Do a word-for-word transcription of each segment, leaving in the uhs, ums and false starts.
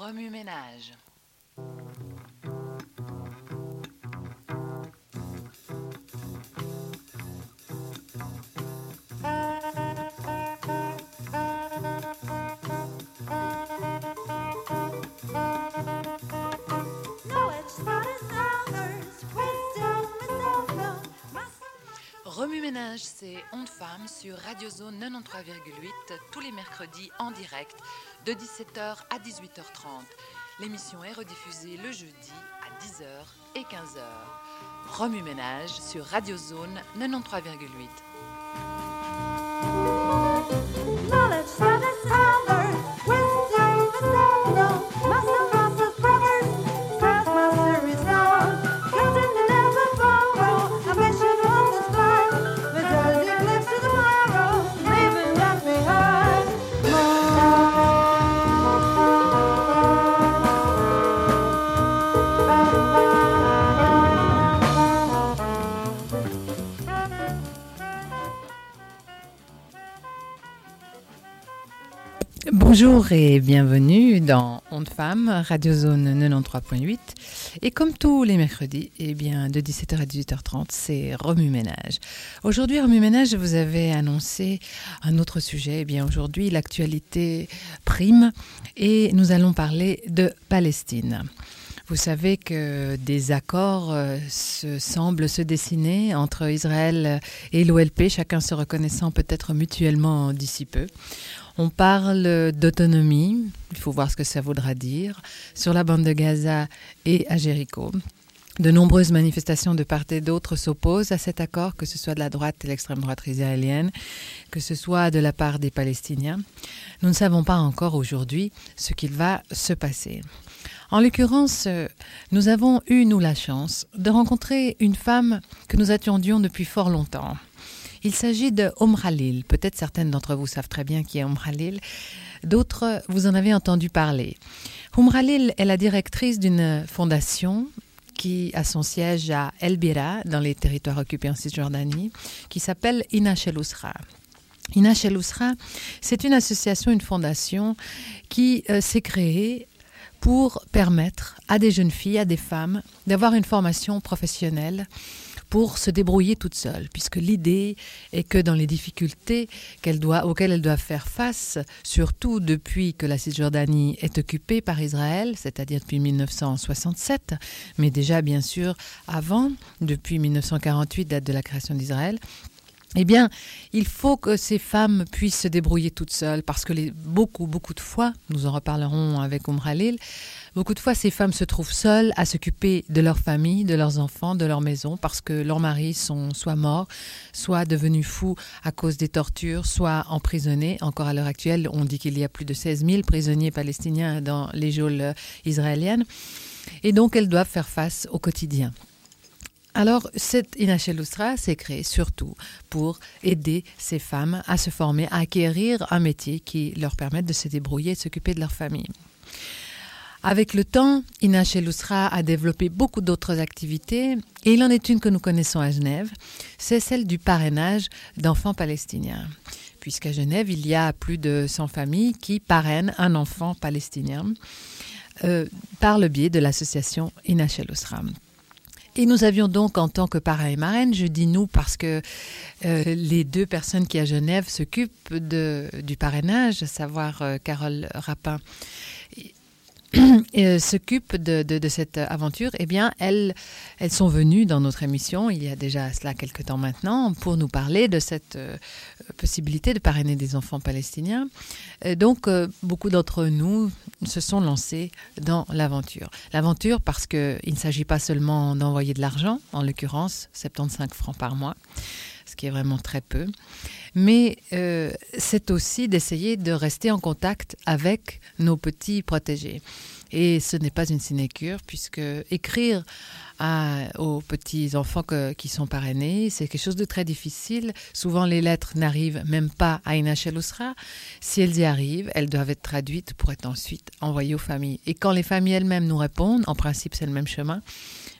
Remue-ménage. Remue-ménage, c'est Ondes Femmes sur Radio Zone quatre-vingt-treize virgule huit tous les mercredis en direct de dix-sept heures à dix-huit heures trente. L'émission est rediffusée le jeudi à dix heures et quinze heures. Remue-ménage sur Radio Zone quatre-vingt-treize virgule huit. Bonjour et bienvenue dans Ondes Femmes, Radio Zone quatre-vingt-treize virgule huit. Et comme tous les mercredis, eh bien, de dix-sept heures à dix-huit heures trente, c'est Remue-ménage. Aujourd'hui, Remue-ménage, je vous avais annoncé un autre sujet. Eh bien, aujourd'hui, l'actualité prime et nous allons parler de Palestine. Vous savez que des accords euh, se, semblent se dessiner entre Israël et l'O L P, chacun se reconnaissant peut-être mutuellement d'ici peu. On parle d'autonomie, il faut voir ce que ça voudra dire, sur la bande de Gaza et à Jéricho. De nombreuses manifestations de part et d'autre s'opposent à cet accord, que ce soit de la droite et l'extrême droite israélienne, que ce soit de la part des Palestiniens. Nous ne savons pas encore aujourd'hui ce qu'il va se passer. En l'occurrence, nous avons eu, nous, la chance de rencontrer une femme que nous attendions depuis fort longtemps. Il s'agit de Om Khalil. Peut-être certaines d'entre vous savent très bien qui est Om Khalil. D'autres, vous en avez entendu parler. Om Khalil est la directrice d'une fondation qui a son siège à El Bira, dans les territoires occupés en Cisjordanie, qui s'appelle Inash El-Usra. Inash El-Usra, c'est une association, une fondation qui euh, s'est créée pour permettre à des jeunes filles, à des femmes, d'avoir une formation professionnelle pour se débrouiller toutes seules, puisque l'idée est que dans les difficultés qu'elle doit, auxquelles elles doivent faire face, surtout depuis que la Cisjordanie est occupée par Israël, c'est-à-dire depuis mille neuf cent soixante-sept, mais déjà bien sûr avant, depuis mille neuf cent quarante-huit, date de la création d'Israël, eh bien, il faut que ces femmes puissent se débrouiller toutes seules, parce que les, beaucoup, beaucoup de fois, nous en reparlerons avec Om Khalil, beaucoup de fois, ces femmes se trouvent seules à s'occuper de leur famille, de leurs enfants, de leur maison, parce que leurs maris sont soit morts, soit devenus fous à cause des tortures, soit emprisonnés. Encore à l'heure actuelle, on dit qu'il y a plus de seize mille prisonniers palestiniens dans les geôles israéliennes. Et donc, elles doivent faire face au quotidien. Alors, cette Inash El-Usra s'est créée surtout pour aider ces femmes à se former, à acquérir un métier qui leur permette de se débrouiller et de s'occuper de leur famille. Avec le temps, Inash El-Usra a développé beaucoup d'autres activités et il en est une que nous connaissons à Genève, c'est celle du parrainage d'enfants palestiniens. Puisqu'à Genève, il y a plus de cent familles qui parrainent un enfant palestinien euh, par le biais de l'association Inash El-Usra. Et nous avions donc, en tant que parrain et marraine, je dis nous parce que euh, les deux personnes qui à Genève s'occupent de, du parrainage, à savoir euh, Carole Rapin, et, euh, s'occupent de, de, de cette aventure, eh bien, elles, elles sont venues dans notre émission, il y a déjà cela quelques temps maintenant, pour nous parler de cette euh, possibilité de parrainer des enfants palestiniens. Et donc, euh, beaucoup d'entre nous se sont lancés dans l'aventure. L'aventure parce qu'il ne s'agit pas seulement d'envoyer de l'argent, en l'occurrence soixante-quinze francs par mois, ce qui est vraiment très peu, mais euh, c'est aussi d'essayer de rester en contact avec nos petits protégés. Et ce n'est pas une sinécure, puisque écrire à, aux petits-enfants que, qui sont parrainés, c'est quelque chose de très difficile. Souvent, les lettres n'arrivent même pas à Inash El-Usra. Si elles y arrivent, elles doivent être traduites pour être ensuite envoyées aux familles. Et quand les familles elles-mêmes nous répondent, en principe, c'est le même chemin,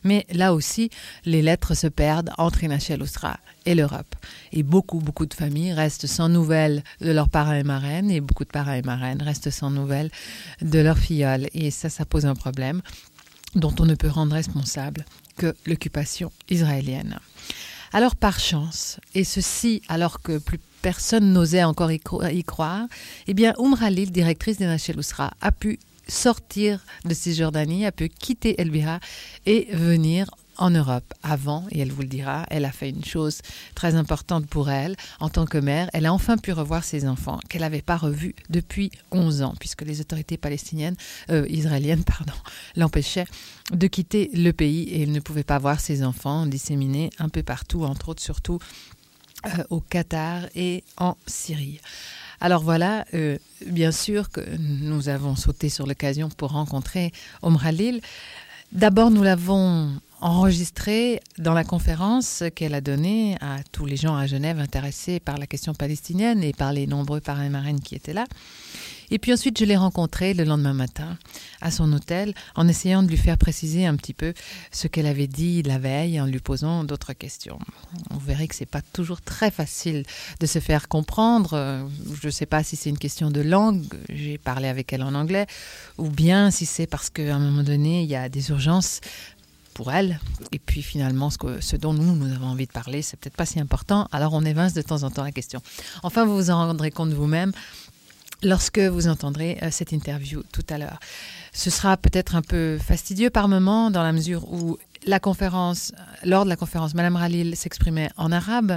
Mais là aussi, les lettres se perdent entre Inachel Ousra et l'Europe. Et beaucoup, beaucoup de familles restent sans nouvelles de leurs parents et marraines, et beaucoup de parents et marraines restent sans nouvelles de leurs filleuls. Et ça, ça pose un problème dont on ne peut rendre responsable que l'occupation israélienne. Alors par chance, et ceci alors que plus personne n'osait encore y, cro- y croire, eh bien Oum Khalil, directrice d'Inachel Ousra, a pu sortir de Cisjordanie, a pu quitter El Biha et venir en Europe. Avant, et elle vous le dira, elle a fait une chose très importante pour elle en tant que mère. Elle a enfin pu revoir ses enfants qu'elle n'avait pas revus depuis onze ans, puisque les autorités palestiniennes, euh, israéliennes, pardon, l'empêchaient de quitter le pays et elle ne pouvait pas voir ses enfants disséminés un peu partout, entre autres surtout euh, au Qatar et en Syrie. Alors voilà, euh, bien sûr que nous avons sauté sur l'occasion pour rencontrer Oum Khalil. D'abord, nous l'avons enregistré dans la conférence qu'elle a donnée à tous les gens à Genève intéressés par la question palestinienne et par les nombreux parrains et marraines qui étaient là. Et puis ensuite, je l'ai rencontrée le lendemain matin à son hôtel en essayant de lui faire préciser un petit peu ce qu'elle avait dit la veille en lui posant d'autres questions. On verrait que ce n'est pas toujours très facile de se faire comprendre. Je ne sais pas si c'est une question de langue, j'ai parlé avec elle en anglais, ou bien si c'est parce qu'à un moment donné, il y a des urgences pour elle, et puis finalement ce, que, ce dont nous, nous avons envie de parler, c'est peut-être pas si important, alors on évince de temps en temps la question. Enfin, vous vous en rendrez compte vous-même lorsque vous entendrez euh, cette interview tout à l'heure. Ce sera peut-être un peu fastidieux par moment, dans la mesure où la conférence, lors de la conférence, Madame Khalil s'exprimait en arabe.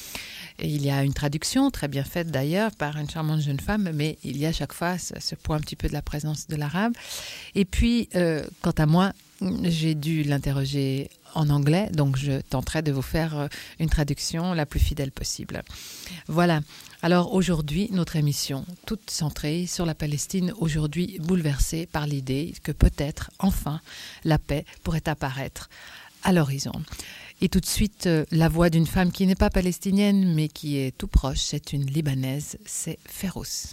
Et il y a une traduction, très bien faite d'ailleurs, par une charmante jeune femme, mais il y a à chaque fois ce, ce point un petit peu de la présence de l'arabe. Et puis, euh, quant à moi, j'ai dû l'interroger en anglais, donc je tenterai de vous faire une traduction la plus fidèle possible. Voilà. Alors aujourd'hui, notre émission, toute centrée sur la Palestine, aujourd'hui bouleversée par l'idée que peut-être, enfin, la paix pourrait apparaître à l'horizon. Et tout de suite, euh, la voix d'une femme qui n'est pas palestinienne, mais qui est tout proche, c'est une Libanaise, c'est Férouz.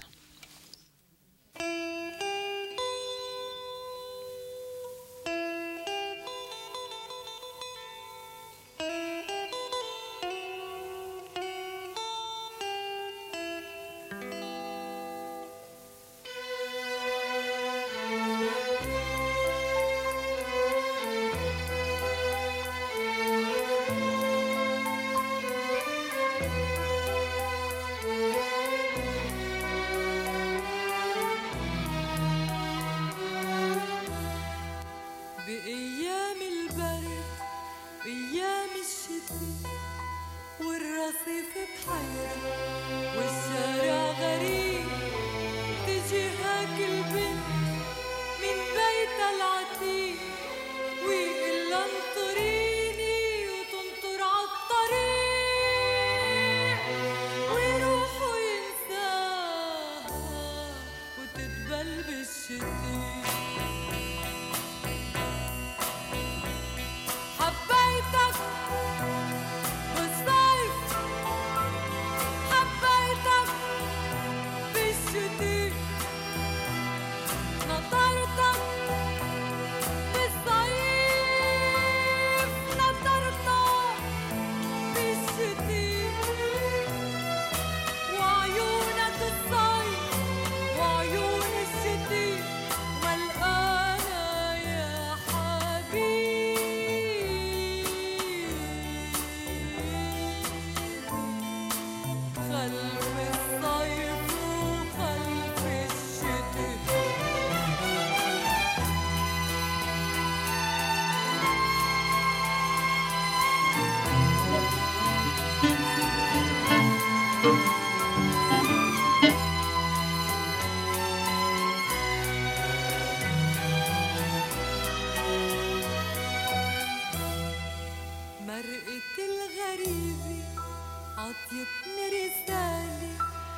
عطيتني رسالة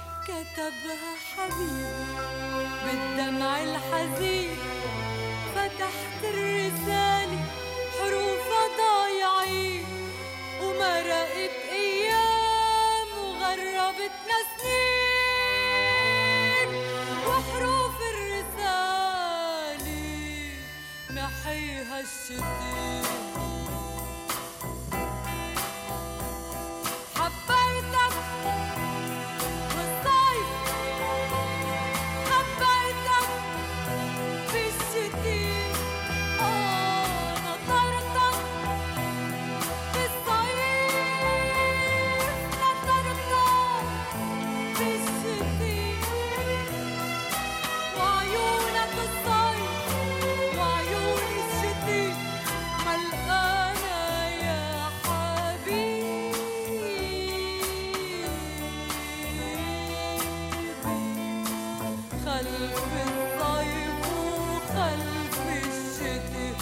كتبها حبيبي بالدمع الحزين فتحت الرسالة حروفها ضايعين ومرقت أيام وغربتنا سنين وحروف الرسالة محيها الشتين خلف الصيف وخلف الشتاء.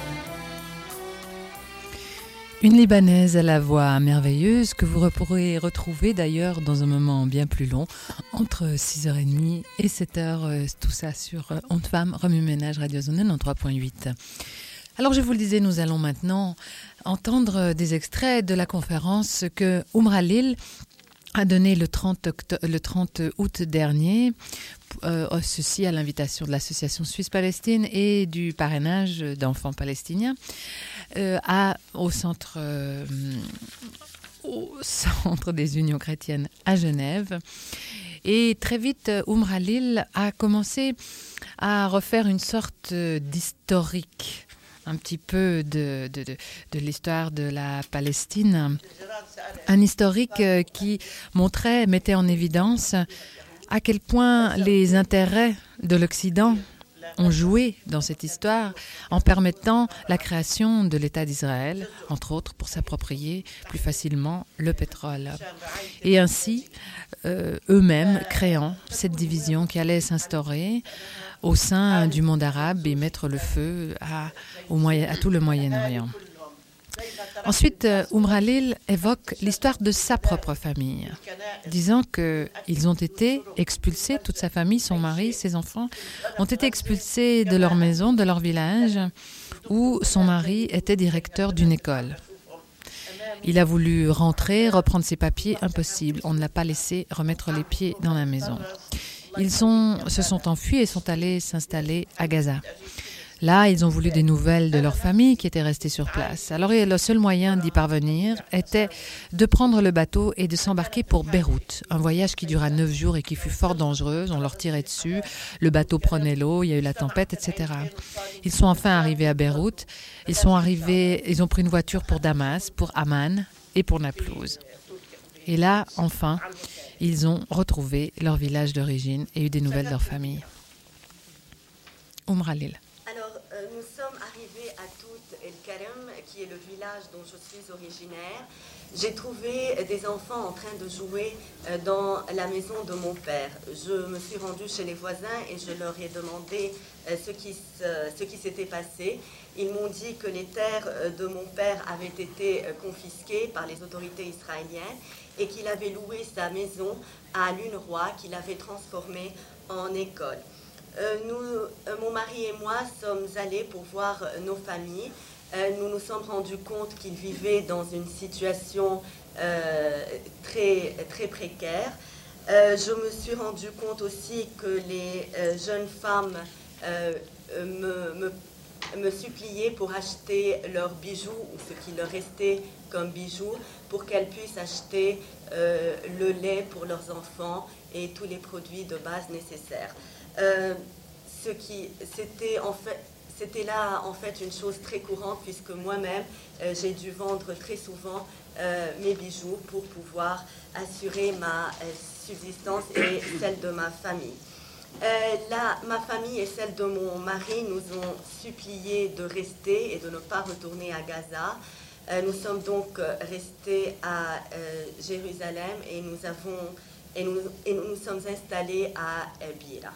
Une Libanaise à la voix merveilleuse que vous pourrez retrouver d'ailleurs dans un moment bien plus long, entre six heures trente et sept heures, tout ça sur Ondes Femmes, Remue Ménage, Radio Zone quatre-vingt-treize point huit. Alors je vous le disais, nous allons maintenant entendre des extraits de la conférence que Oumr Khalil a donnée le trente, octobre, le trente août dernier, euh, ceci à l'invitation de l'Association Suisse-Palestine et du parrainage d'enfants palestiniens. Euh, à, au, centre, euh, au centre des Unions chrétiennes à Genève. Et très vite, Oumr Khalil a commencé à refaire une sorte d'historique, un petit peu de, de, de, de l'histoire de la Palestine. Un historique qui montrait, mettait en évidence à quel point les intérêts de l'Occident ont joué dans cette histoire en permettant la création de l'État d'Israël, entre autres pour s'approprier plus facilement le pétrole. Et ainsi, euh, eux-mêmes créant cette division qui allait s'instaurer au sein du monde arabe et mettre le feu à, au moyen, à tout le Moyen-Orient. Ensuite, Oumr Khalil évoque l'histoire de sa propre famille, disant qu'ils ont été expulsés, toute sa famille, son mari, ses enfants, ont été expulsés de leur maison, de leur village, où son mari était directeur d'une école. Il a voulu rentrer, reprendre ses papiers, impossible. On ne l'a pas laissé remettre les pieds dans la maison. Ils sont, se sont enfuis et sont allés s'installer à Gaza. Là, ils ont voulu des nouvelles de leur famille qui était restée sur place. Alors, le seul moyen d'y parvenir était de prendre le bateau et de s'embarquer pour Beyrouth. Un voyage qui dura neuf jours et qui fut fort dangereux. On leur tirait dessus, le bateau prenait l'eau, il y a eu la tempête, et cetera. Ils sont enfin arrivés à Beyrouth. Ils sont arrivés, ils ont pris une voiture pour Damas, pour Amman et pour Naplouse. Et là, enfin, ils ont retrouvé leur village d'origine et eu des nouvelles de leur famille. Oumr Khalil. Nous sommes arrivés à Tout El Karem, qui est le village dont je suis originaire. J'ai trouvé des enfants en train de jouer dans la maison de mon père. Je me suis rendue chez les voisins et je leur ai demandé ce qui, ce qui s'était passé. Ils m'ont dit que les terres de mon père avaient été confisquées par les autorités israéliennes et qu'il avait loué sa maison à l'UNRWA, qu'il avait transformée en école. Euh, nous, euh, mon mari et moi sommes allés pour voir euh, nos familles. Euh, nous nous sommes rendus compte qu'ils vivaient dans une situation euh, très, très précaire. Euh, je me suis rendu compte aussi que les euh, jeunes femmes euh, me, me, me suppliaient pour acheter leurs bijoux, ou ce qui leur restait comme bijoux, pour qu'elles puissent acheter euh, le lait pour leurs enfants et tous les produits de base nécessaires. Euh, ce qui c'était en fait c'était là en fait une chose très courante puisque moi-même euh, j'ai dû vendre très souvent euh, mes bijoux pour pouvoir assurer ma euh, subsistance et celle de ma famille. Euh, là, ma famille et celle de mon mari nous ont supplié de rester et de ne pas retourner à Gaza. Euh, nous sommes donc euh, restés à euh, Jérusalem et nous avons et nous, et nous nous sommes installés à euh, Beira.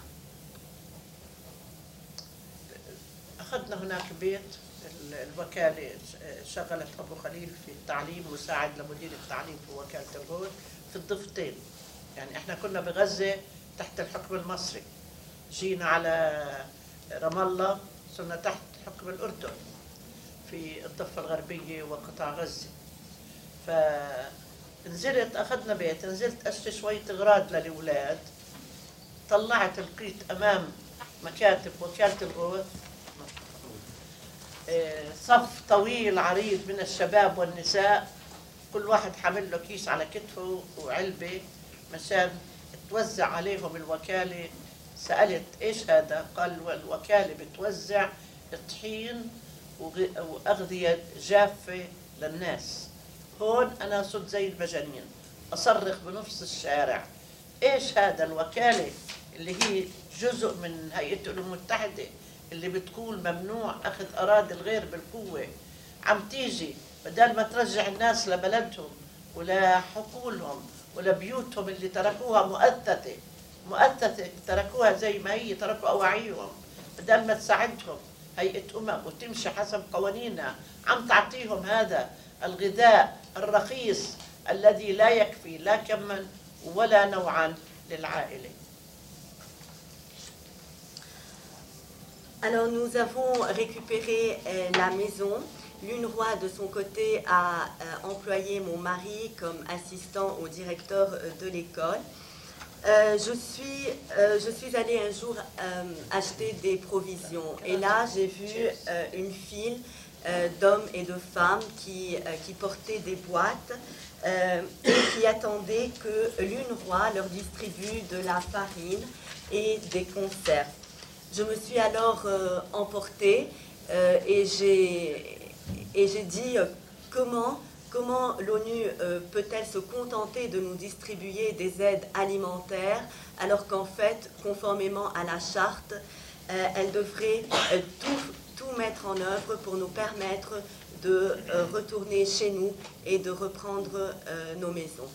أخذنا هناك بيت الوكالة شغلت أبو خليل في التعليم مساعد لمدير التعليم في وكالة الغوث في الضفتين. يعني إحنا كنا بغزة تحت الحكم المصري، جينا على رام الله صرنا تحت حكم الأردن في الضفة الغربية وقطاع غزة. فنزلت أخذنا بيت، نزلت أشتري شوية أغراض للأولاد، طلعت لقيت أمام مكاتب وكالة الغوث صف طويل عريض من الشباب والنساء، كل واحد حامل له كيس على كتفه وعلبة مشان توزع عليهم الوكالة. سألت إيش هذا؟ قال الوكالة بتوزع طحين وأغذية جافة للناس. هون أنا صرت زي المجانين أصرخ بنفس الشارع، إيش هذا؟ الوكالة اللي هي جزء من هيئة الأمم المتحدة اللي بتقول ممنوع أخذ أراضي الغير بالقوة، عم تيجي بدل ما ترجع الناس لبلدهم ولا حقولهم ولا بيوتهم اللي تركوها مؤثثة مؤسسة تركوها زي ما هي، تركوا أواعيهم بدل ما تساعدهم هيئة أمم وتمشي حسب قوانينها، عم تعطيهم هذا الغذاء الرخيص الذي لا يكفي لا كما ولا نوعا للعائلة. Alors nous avons récupéré euh, la maison. L'UNRWA de son côté a euh, employé mon mari comme assistant au directeur euh, de l'école. Euh, je, suis, euh, je suis allée un jour euh, acheter des provisions et là j'ai vu euh, une file euh, d'hommes et de femmes qui, euh, qui portaient des boîtes euh, et qui attendaient que l'UNRWA leur distribue de la farine et des conserves. Je me suis alors euh, emportée euh, et j'ai et j'ai dit euh, comment, comment l'ONU euh, peut-elle se contenter de nous distribuer des aides alimentaires alors qu'en fait, conformément à la charte, euh, elle devrait euh, tout, tout mettre en œuvre pour nous permettre de euh, retourner chez nous et de reprendre euh, nos maisons.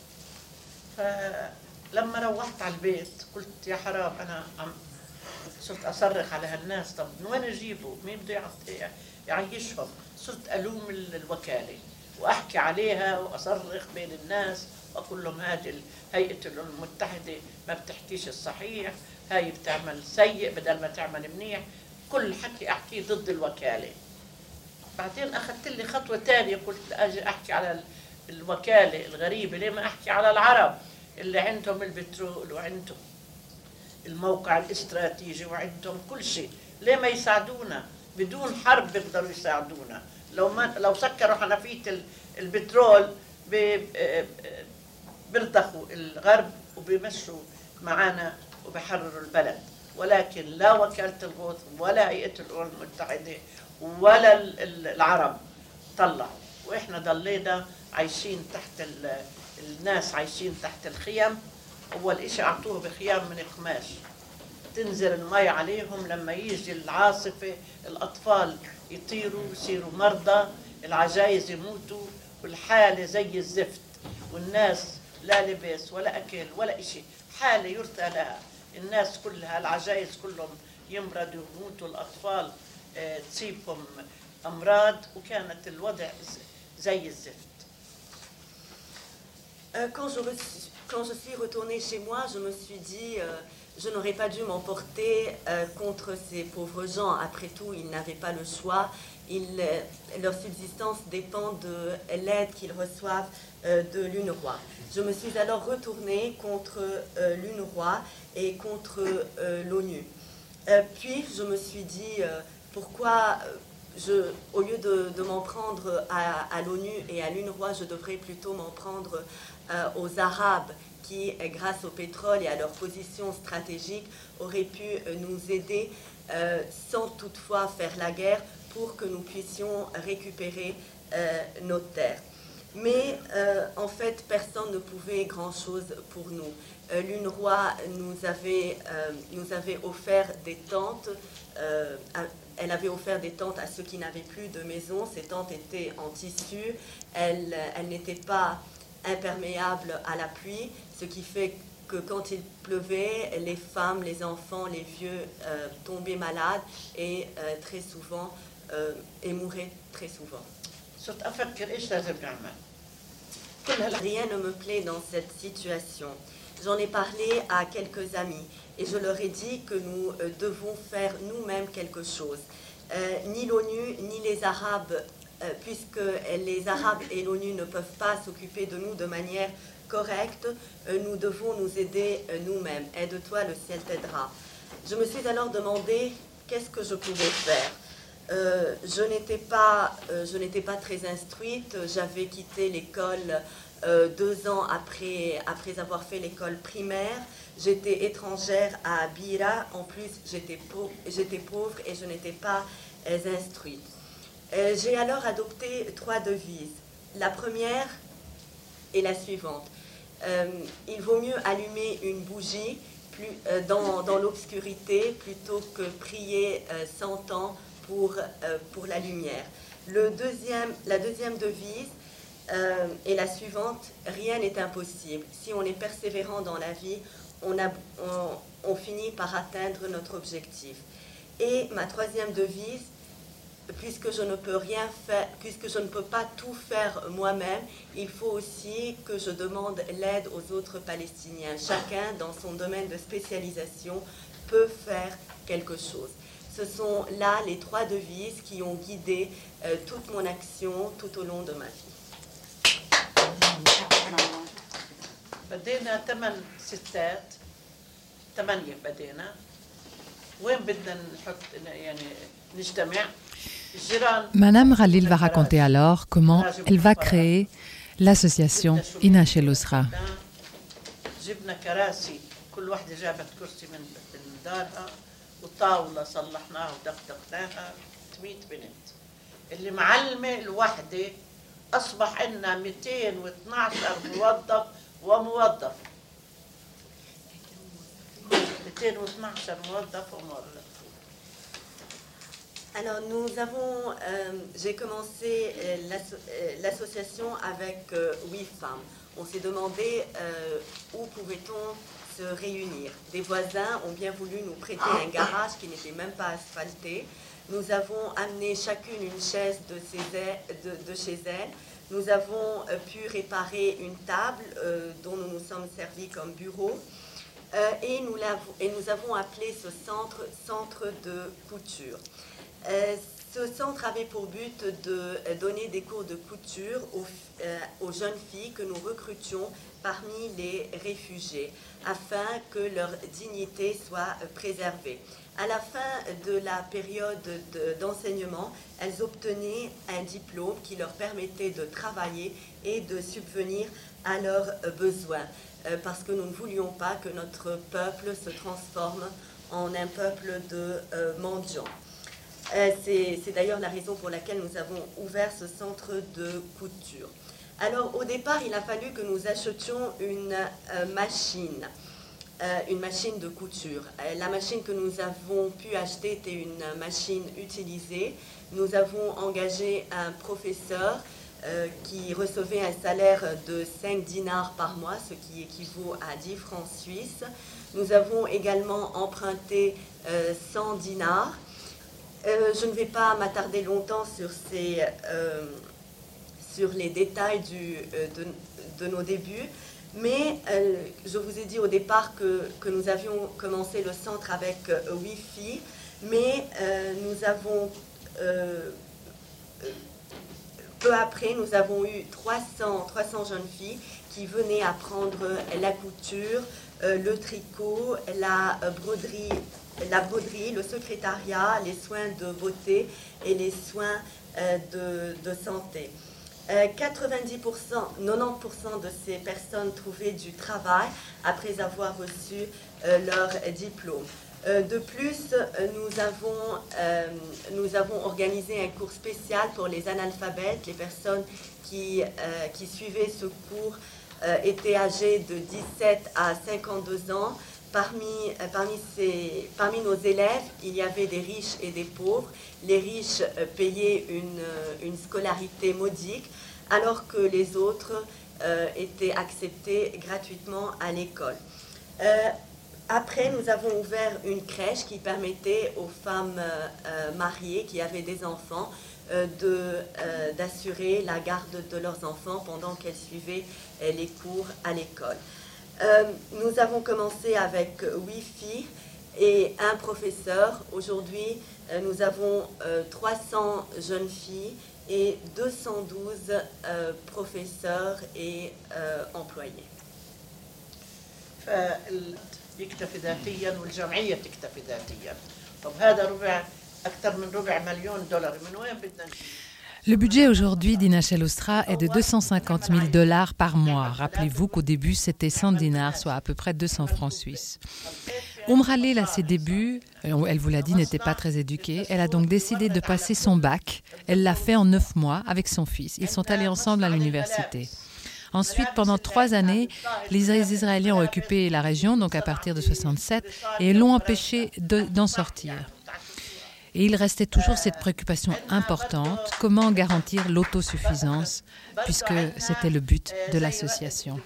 لما روحت على البيت قلت يا حرام أنا عم صرت أصرخ على هالناس، طب من وين أجيبه؟ مين بده يعيشهم؟ صرت ألوم الوكالة وأحكي عليها وأصرخ بين الناس وأقول لهم هذه هيئة الأمم المتحدة ما بتحكيش الصحيح، هاي بتعمل سيء بدل ما تعمل منيح، كل حكي أحكي ضد الوكالة. بعدين أخذت لي خطوة ثانية، قلت أجي أحكي على الوكالة الغريبة، ليه ما أحكي على العرب اللي عندهم البترول وعندهم الموقع الاستراتيجي وعندهم كل شيء، ليه ما يساعدونا؟ بدون حرب بيقدروا يساعدونا. لو ما لو سكروا حنفية البترول بيرضخوا الغرب وبيمشوا معانا وبيحرروا البلد، ولكن لا وكالة الغوث ولا هيئة الأمم المتحدة ولا العرب طلعوا، واحنا ضلينا عايشين تحت الناس عايشين تحت الخيم. اول اشي اعطوه بخيام من قماش تنزل المي عليهم، لما يجي العاصفة الأطفال يطيروا يصيروا مرضى، العجايز يموتوا، والحالة زي الزفت، والناس لا لبس ولا أكل ولا إشي، حالة يرثى لها. الناس كلها العجايز كلهم يمرضوا ويموتوا، الأطفال اه تصيبهم أمراض، وكانت الوضع زي الزفت. Quand je, quand je suis retournée chez moi, je me suis dit euh, je n'aurais pas dû m'emporter euh, contre ces pauvres gens. Après tout, ils n'avaient pas le choix. Ils, euh, leur subsistance dépend de l'aide qu'ils reçoivent euh, de l'UNRWA. Je me suis alors retournée contre euh, l'UNRWA et contre euh, l'ONU. Euh, puis, je me suis dit euh, pourquoi, je, au lieu de, de m'en prendre à, à l'ONU et à l'UNRWA, je devrais plutôt m'en prendre euh, aux Arabes qui, grâce au pétrole et à leur position stratégique, auraient pu nous aider euh, sans toutefois faire la guerre pour que nous puissions récupérer euh, nos terres. Mais euh, en fait, personne ne pouvait grand-chose pour nous. Euh, L'UNRWA nous avait, euh, nous avait offert des tentes, euh, à, elle avait offert des tentes à ceux qui n'avaient plus de maison. Ces tentes étaient en tissu, elles, elles n'étaient pas imperméables à la pluie, ce qui fait que quand il pleuvait, les femmes, les enfants, les vieux euh, tombaient malades et euh, très souvent, euh, et mouraient très souvent. Rien ne me plaît dans cette situation. J'en ai parlé à quelques amis et je leur ai dit que nous euh, devons faire nous-mêmes quelque chose. Euh, ni l'ONU, ni les Arabes, euh, puisque les Arabes et l'ONU ne peuvent pas s'occuper de nous de manière correcte, euh, nous devons nous aider euh, nous-mêmes. Aide-toi, le ciel t'aidera. Je me suis alors demandé qu'est-ce que je pouvais faire. Euh, je n'étais pas, euh, je n'étais pas très instruite. J'avais quitté l'école euh, deux ans après, après avoir fait l'école primaire. J'étais étrangère à Bira. En plus, j'étais pauvre, j'étais pauvre et je n'étais pas euh, instruite. Euh, j'ai alors adopté trois devises. La première est la suivante. Euh, il vaut mieux allumer une bougie plus, euh, dans, dans l'obscurité plutôt que prier euh, cent ans pour, euh, pour la lumière. Le deuxième, la deuxième devise euh, est la suivante. Rien n'est impossible. Si on est persévérant dans la vie, on, a, on, on finit par atteindre notre objectif. Et ma troisième devise, puisque je ne peux rien faire, puisque je ne peux pas tout faire moi-même, il faut aussi que je demande l'aide aux autres Palestiniens. Chacun, dans son domaine de spécialisation, peut faire quelque chose. Ce sont là les trois devises qui ont guidé euh, toute mon action tout au long de ma vie. بدينا ثمان ستات ثمانية بدينا وين بدنا نحط يعني نجتمع. Madame Khalil va raconter alors comment elle va créer l'association Ina Shel Usra. جبنا كراسي كل واحدة جابت كرسي من من دارها وطاولة صلحناها ودقدقناها مية بنت اللي معلمة الوحدة أصبح عندنا مئتين واثناشر موظف وموظف مئتين واثناشر موظف وموظف. Alors nous avons, euh, j'ai commencé euh, l'asso- euh, l'association avec euh, huit femmes. On s'est demandé euh, où pouvait-on se réunir. Des voisins ont bien voulu nous prêter un garage qui n'était même pas asphalté. Nous avons amené chacune une chaise de, ses ailes- de, de chez elle. Nous avons euh, pu réparer une table euh, dont nous nous sommes servis comme bureau. Euh, et, nous l'avons- et nous avons appelé ce centre centre de couture. Euh, ce centre avait pour but de euh, donner des cours de couture aux, euh, aux jeunes filles que nous recrutions parmi les réfugiés, afin que leur dignité soit euh, préservée. À la fin de la période de- d'enseignement, elles obtenaient un diplôme qui leur permettait de travailler et de subvenir à leurs euh, besoins, euh, parce que nous ne voulions pas que notre peuple se transforme en un peuple de euh, mendiants. Euh, c'est, c'est d'ailleurs la raison pour laquelle nous avons ouvert ce centre de couture. Alors au départ, il a fallu que nous achetions une euh, machine, euh, une machine de couture. Euh, la machine que nous avons pu acheter était une machine utilisée. Nous avons engagé un professeur euh, qui recevait un salaire de cinq dinars par mois, ce qui équivaut à dix francs suisses. Nous avons également emprunté euh, cent dinars. Euh, je ne vais pas m'attarder longtemps sur, ces, euh, sur les détails du, euh, de, de nos débuts, mais euh, je vous ai dit au départ que, que nous avions commencé le centre avec euh, huit filles, mais euh, nous avons, euh, peu après, nous avons eu trois cents, trois cents jeunes filles qui venaient apprendre la couture, euh, le tricot, la euh, broderie, la broderie, le secrétariat, les soins de beauté et les soins euh, de, de santé. Euh, quatre-vingt-dix pour cent, quatre-vingt-dix pour cent de ces personnes trouvaient du travail après avoir reçu euh, leur diplôme. Euh, de plus, euh, nous, avons, euh, nous avons organisé un cours spécial pour les analphabètes. Les personnes qui, euh, qui suivaient ce cours euh, étaient âgées de dix-sept à cinquante-deux ans. Parmi, euh, parmi, ces, parmi nos élèves, il y avait des riches et des pauvres. Les riches euh, payaient une, euh, une scolarité modique, alors que les autres euh, étaient acceptés gratuitement à l'école. Euh, après, nous avons ouvert une crèche qui permettait aux femmes euh, euh, mariées qui avaient des enfants euh, de, euh, d'assurer la garde de leurs enfants pendant qu'elles suivaient euh, les cours à l'école. Euh, nous avons commencé avec huit filles et un professeur. Aujourd'hui, euh, nous avons euh, trois cents jeunes filles et deux cent douze euh, professeurs et euh, employés. يكتفي ذاتيا والجمعية تكتفي ذاتيا. طب هذا ربع أكثر من ربع مليون دولار من وين بدنا نجيب؟ Le budget aujourd'hui d'Ina Shel Usra est de deux cent cinquante mille dollars par mois. Rappelez-vous qu'au début, c'était cent dinars, soit à peu près deux cents francs suisses. Khalil, à ses débuts, elle vous l'a dit, n'était pas très éduquée. Elle a donc décidé de passer son bac. Elle l'a fait en neuf mois avec son fils. Ils sont allés ensemble à l'université. Ensuite, pendant trois années, les Israéliens ont occupé la région, donc à partir de soixante-sept, et l'ont empêché de, d'en sortir. Et il restait toujours cette préoccupation importante, comment garantir l'autosuffisance, puisque c'était le but de l'association.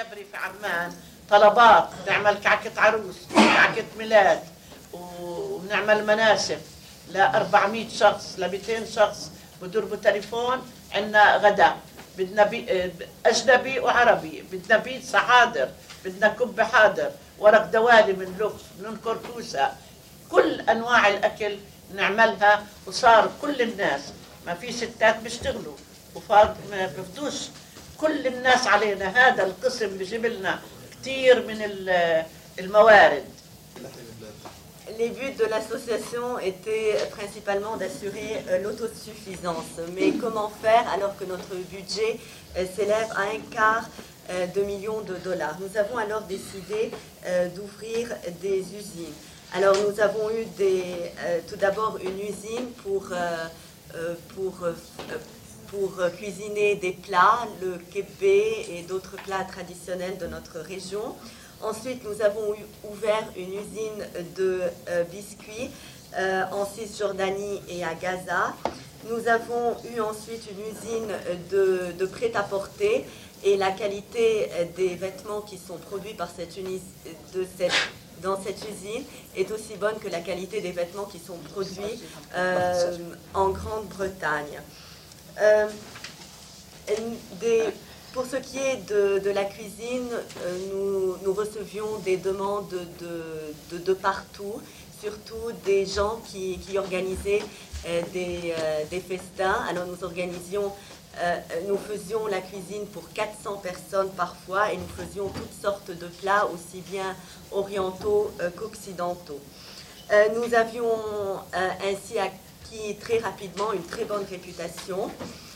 طلبات نعمل كعكة عروس كعكة ميلاد ونعمل مناسف ل أربعمية شخص ل مئتين شخص بدور بتليفون عندنا غداء بدنا بي أجنبي وعربي بدنا بيتزا حاضر بدنا كب حاضر ورق دوالي من لوكس من كركوسة كل أنواع الأكل نعملها وصار كل الناس ما في ستات بيشتغلوا وفاض ما بفدوش كل الناس علينا هذا القسم بيجيب لنا كثير من الموارد. Les buts de l'association étaient principalement d'assurer l'autosuffisance. Mais comment faire alors que notre budget s'élève à un quart de million de dollars? Nous avons alors décidé d'ouvrir des usines. Alors nous avons eu des, tout d'abord une usine pour, pour, pour cuisiner des plats, le kebbe et d'autres plats traditionnels de notre région. Ensuite, nous avons eu, ouvert une usine de euh, biscuits euh, en Cisjordanie et à Gaza. Nous avons eu ensuite une usine de, de prêt-à-porter et la qualité des vêtements qui sont produits par cette uni- de cette, dans cette usine est aussi bonne que la qualité des vêtements qui sont produits euh, en Grande-Bretagne. Euh, des, Pour ce qui est de, de la cuisine, euh, nous, nous recevions des demandes de, de, de partout, surtout des gens qui, qui organisaient euh, des, euh, des festins. Alors nous organisions, euh, nous faisions la cuisine pour quatre cents personnes parfois et nous faisions toutes sortes de plats, aussi bien orientaux euh, qu'occidentaux. Euh, nous avions euh, ainsi acquis très rapidement une très bonne réputation.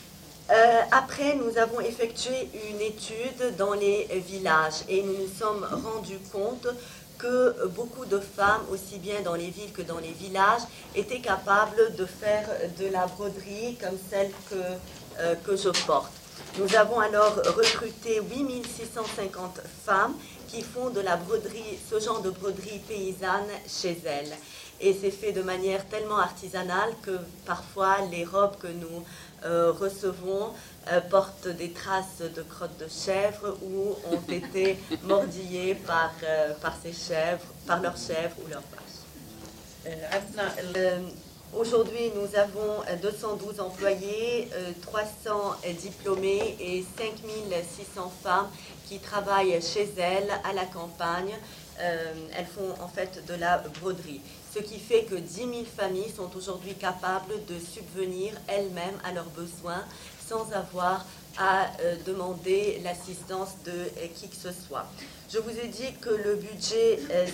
Euh, après, nous avons effectué une étude dans les villages et nous nous sommes rendus compte que beaucoup de femmes, aussi bien dans les villes que dans les villages, étaient capables de faire de la broderie comme celle que, euh, que je porte. Nous avons alors recruté huit mille six cent cinquante femmes qui font de la broderie, ce genre de broderie paysanne chez elles. Et c'est fait de manière tellement artisanale que parfois les robes que nous euh, recevons euh, portent des traces de crottes de chèvre ou ont été mordillées par, euh, par ces chèvres, par leurs chèvres ou leurs vaches. Euh, Aujourd'hui, nous avons deux cent douze employés, euh, trois cents diplômés et cinq mille six cents femmes qui travaillent chez elles, à la campagne. Euh, elles font en fait de la broderie. Ce qui fait que dix mille familles sont aujourd'hui capables de subvenir elles-mêmes à leurs besoins sans avoir à euh, demander l'assistance de euh, qui que ce soit. Je vous ai dit que le budget euh,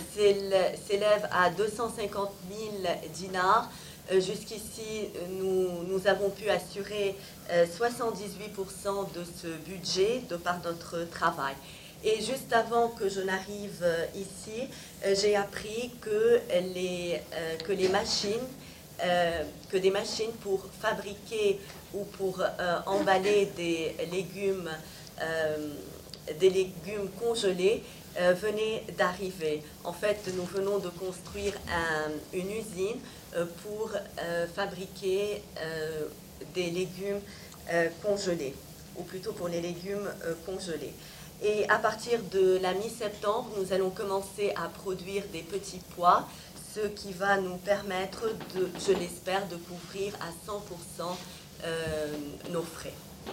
s'élève à deux cent cinquante mille dinars. Euh, jusqu'ici, nous, nous avons pu assurer euh, soixante-dix-huit pour cent de ce budget de par notre travail. Et juste avant que je n'arrive euh, ici, euh, j'ai appris que les, euh, que les machines, euh, que des machines pour fabriquer ou pour euh, emballer des légumes, euh, des légumes congelés euh, venaient d'arriver. En fait, nous venons de construire un, une usine euh, pour euh, fabriquer euh, des légumes euh, congelés, ou plutôt pour les légumes euh, congelés. Et à partir de la mi-septembre, nous allons commencer à produire des petits pois, ce qui va nous permettre, de, je l'espère, de couvrir à cent pour cent euh, nos frais.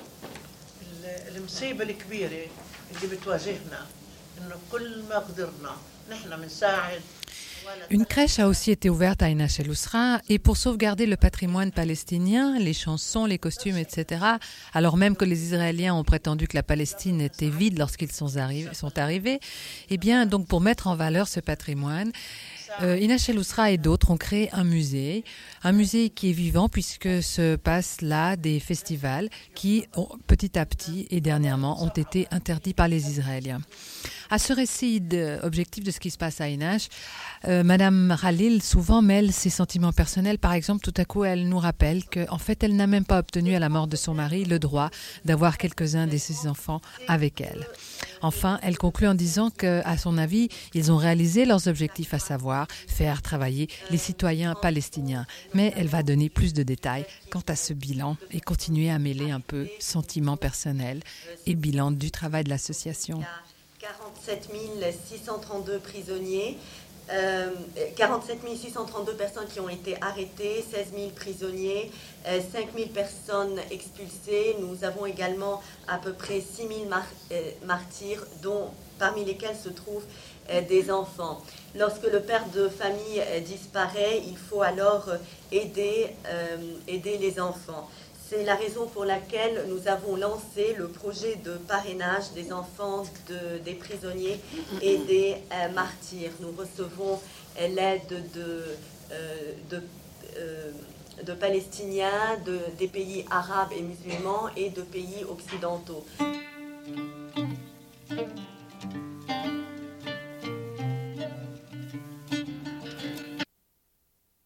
المصيبة الكبيرة اللي بتواجهنا إنه كل ما قدرنا نحن بنساعد. Une crèche a aussi été ouverte à Aïna Chelousra et pour sauvegarder le patrimoine palestinien, les chansons, les costumes, et cetera, alors même que les Israéliens ont prétendu que la Palestine était vide lorsqu'ils sont arrivés, sont arrivés, eh bien, donc pour mettre en valeur ce patrimoine, euh, Aïna Chelousra et d'autres ont créé un musée, un musée qui est vivant puisque se passent là des festivals qui, ont, petit à petit et dernièrement, ont été interdits par les Israéliens. À ce récit de- objectif de ce qui se passe à Inash, euh, Madame Khalil souvent mêle ses sentiments personnels. Par exemple, tout à coup, elle nous rappelle qu'en fait, elle n'a même pas obtenu à la mort de son mari le droit d'avoir quelques-uns de ses enfants avec elle. Enfin, elle conclut en disant qu'à son avis, ils ont réalisé leurs objectifs, à savoir faire travailler les citoyens palestiniens. Mais elle va donner plus de détails quant à ce bilan et continuer à mêler un peu sentiments personnels et bilan du travail de l'association. Il y a quarante-sept mille six cent trente-deux prisonniers, euh, quarante-sept mille six cent trente-deux personnes qui ont été arrêtées, seize mille prisonniers, euh, cinq mille personnes expulsées. Nous avons également à peu près six mille mar- euh, martyrs, dont, parmi lesquels se trouvent euh, des enfants. Lorsque le père de famille euh, disparaît, il faut alors euh, aider, euh, aider les enfants. C'est la raison pour laquelle nous avons lancé le projet de parrainage des enfants de- des prisonniers et des euh, martyrs. Nous recevons euh, l'aide de, euh, de, euh, de Palestiniens, de- des pays arabes et musulmans et de pays occidentaux.